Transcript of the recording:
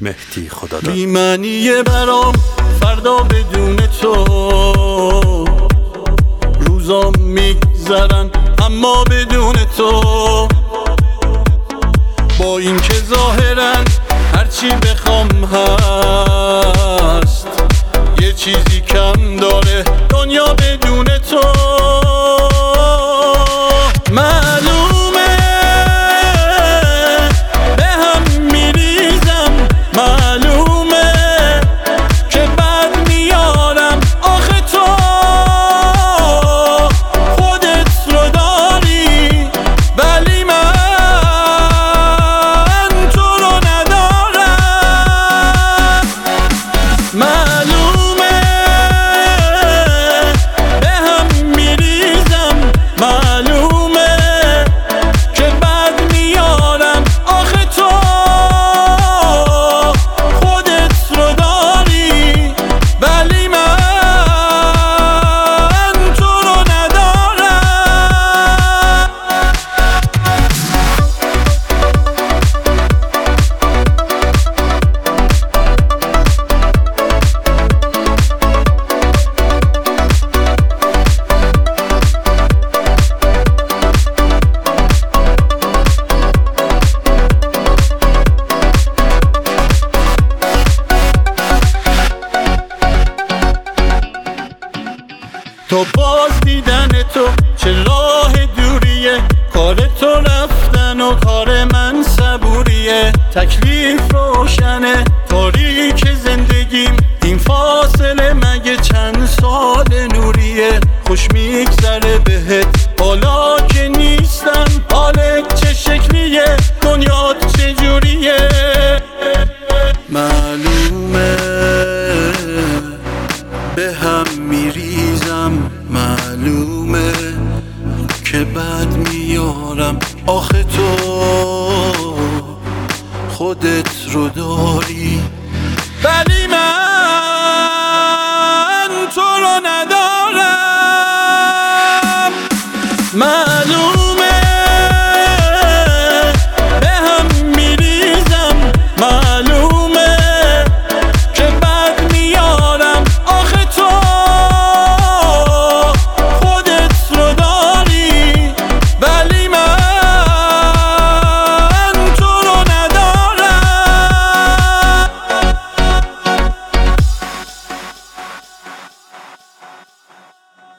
مهدی خداداد. بی معنیه برام فردا بدون تو، روزام میگذرن اما بدون تو. با این که ظاهرا هرچی بخوام هست، یه چیزی کم داره دنیا بدون تو. معلومه به هم میریزم، معلومه که بد میارم. آخه تو خودت رو داری ولی من تو رو ندارم. معلومه به هم میریزم، معلومه که بد میارم. آخه تو خودت رو داری ولی من تو رو ندارم. تو باز دیدن تو چه راه دوریه، کار تو رفتن و کار من صبوریه. تکلیف روشنه تاریک زندگیم، این فاصله مگه چند سال نوریه. خوش میگذره بهت حالا که نیستم، حالت چه شکلیه، دنیات چه جوریه. معلومه به هم میریزم، معلومه که بد میارم. آخه تو خودت رو داری ولی من